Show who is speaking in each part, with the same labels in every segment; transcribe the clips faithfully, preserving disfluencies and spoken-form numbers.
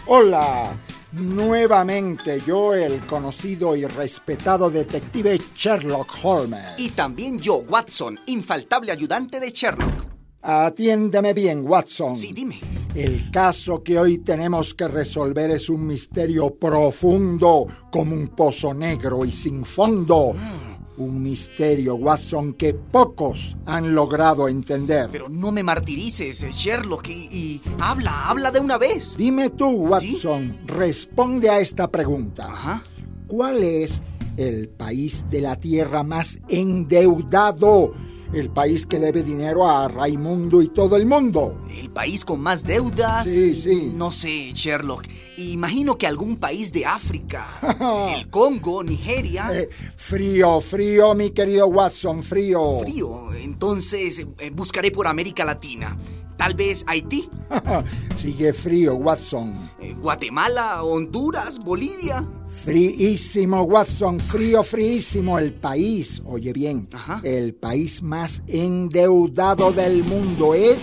Speaker 1: Hola, nuevamente yo, el conocido y respetado detective Sherlock Holmes.
Speaker 2: Y también yo, Watson, infaltable ayudante de Sherlock.
Speaker 1: Atiéndeme bien, Watson.
Speaker 2: Sí, dime.
Speaker 1: El caso que hoy tenemos que resolver es un misterio profundo, como un pozo negro y sin fondo. Mm. Un misterio, Watson, que pocos han logrado entender.
Speaker 2: Pero no me martirices, Sherlock, y, y habla, habla de una vez.
Speaker 1: Dime tú, Watson, ¿sí? Responde a esta pregunta.
Speaker 2: Ajá.
Speaker 1: ¿Cuál es el país de la Tierra más endeudado? El país que debe dinero a Raimundo y todo el mundo.
Speaker 2: ¿El país con más deudas?
Speaker 1: Sí, sí.
Speaker 2: No sé, Sherlock. Imagino que algún país de África. El Congo, Nigeria.
Speaker 1: Eh, frío, frío, mi querido Watson, frío.
Speaker 2: Frío. Entonces eh, buscaré por América Latina. Tal vez Haití.
Speaker 1: Sigue frío, Watson.
Speaker 2: Eh, Guatemala, Honduras, Bolivia.
Speaker 1: Fríísimo, Watson, frío, fríísimo. El país, oye bien,
Speaker 2: Ajá.
Speaker 1: El país más endeudado del mundo es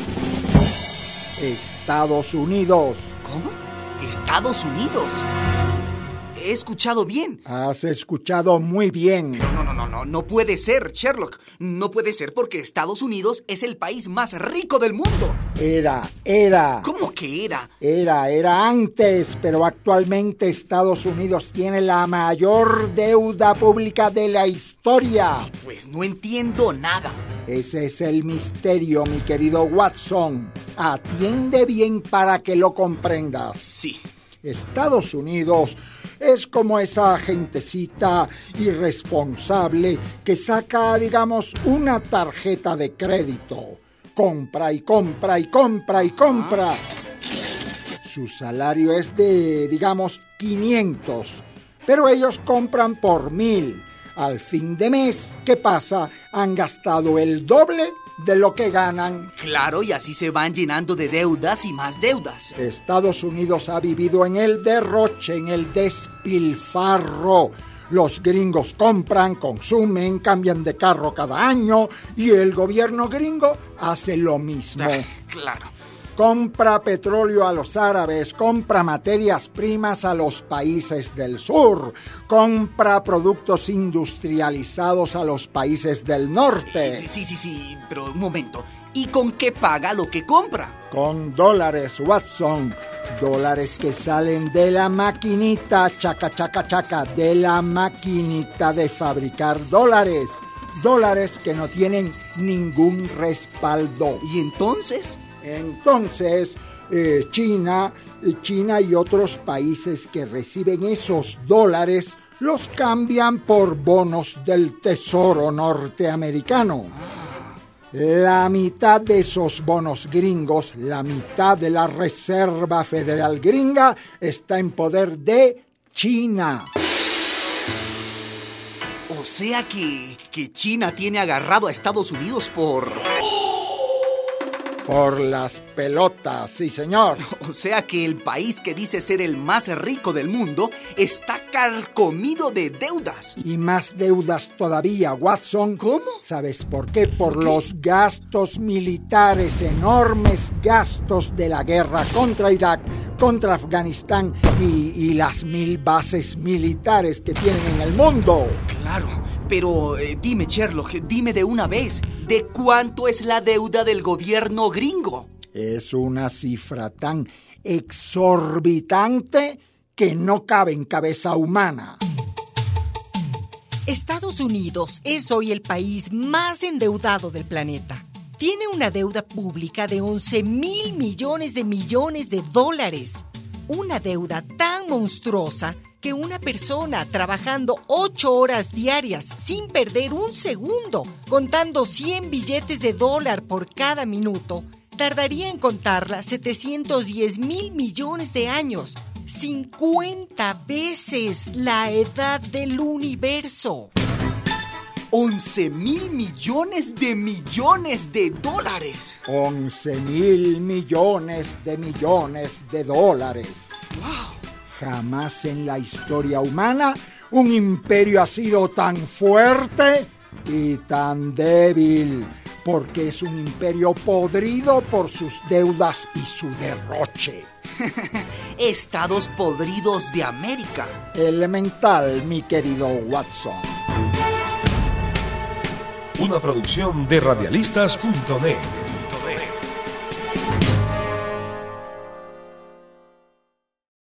Speaker 1: Estados Unidos.
Speaker 2: ¿Cómo? ¿Estados Unidos? He escuchado bien.
Speaker 1: Has escuchado muy bien.
Speaker 2: Pero no, no, no, no, no puede ser, Sherlock. No puede ser porque Estados Unidos es el país más rico del mundo.
Speaker 1: Era, era.
Speaker 2: ¿Cómo que era?
Speaker 1: Era, era antes, pero actualmente Estados Unidos tiene la mayor deuda pública de la historia.
Speaker 2: Pues no entiendo nada.
Speaker 1: Ese es el misterio, mi querido Watson. Atiende bien para que lo comprendas.
Speaker 2: Sí.
Speaker 1: Estados Unidos es como esa gentecita irresponsable que saca, digamos, una tarjeta de crédito. Compra y compra y compra y compra. Su salario es de, digamos, quinientos, pero ellos compran por mil. Al fin de mes, ¿qué pasa? Han gastado el doble de lo que ganan.
Speaker 2: Claro, y así se van llenando de deudas y más deudas.
Speaker 1: Estados Unidos ha vivido en el derroche, en el despilfarro. Los gringos compran, consumen, cambian de carro cada año y el gobierno gringo hace lo mismo.
Speaker 2: Ah, claro.
Speaker 1: Compra petróleo a los árabes, compra materias primas a los países del sur, compra productos industrializados a los países del norte.
Speaker 2: Sí, sí, sí, sí, pero un momento. ¿Y con qué paga lo que compra?
Speaker 1: Con dólares, Watson. Dólares que salen de la maquinita, chaca, chaca, chaca, de la maquinita de fabricar dólares. Dólares que no tienen ningún respaldo.
Speaker 2: ¿Y entonces?
Speaker 1: Entonces, eh, China, China y otros países que reciben esos dólares los cambian por bonos del Tesoro norteamericano. La mitad de esos bonos gringos, la mitad de la Reserva Federal gringa, está en poder de China.
Speaker 2: O sea que, que China tiene agarrado a Estados Unidos por...
Speaker 1: Por las pelotas, sí señor.
Speaker 2: O sea que el país que dice ser el más rico del mundo está carcomido de deudas.
Speaker 1: Y más deudas todavía, Watson.
Speaker 2: ¿Cómo?
Speaker 1: ¿Sabes por qué? Por,
Speaker 2: ¿Por qué?
Speaker 1: Los gastos militares, enormes gastos de la guerra contra Irak, contra Afganistán y, y las mil bases militares que tienen en el mundo.
Speaker 2: Claro, pero eh, dime, Sherlock, dime de una vez, ¿de cuánto es la deuda del gobierno gringo?
Speaker 1: Es una cifra tan exorbitante que no cabe en cabeza humana.
Speaker 3: Estados Unidos es hoy el país más endeudado del planeta. Tiene una deuda pública de once mil millones de millones de dólares. Una deuda tan monstruosa que una persona trabajando ocho horas diarias sin perder un segundo, contando cien billetes de dólar por cada minuto, tardaría en contarla setecientos diez mil millones de años, cincuenta veces la edad del universo.
Speaker 2: once mil millones de millones de dólares.
Speaker 1: once mil millones de millones de dólares.
Speaker 2: ¡Wow!
Speaker 1: Jamás en la historia humana un imperio ha sido tan fuerte y tan débil. porque es un imperio podrido por sus deudas y su derroche.
Speaker 2: Estados podridos de América.
Speaker 1: Elemental, mi querido Watson.
Speaker 4: Una producción de radialistas punto net.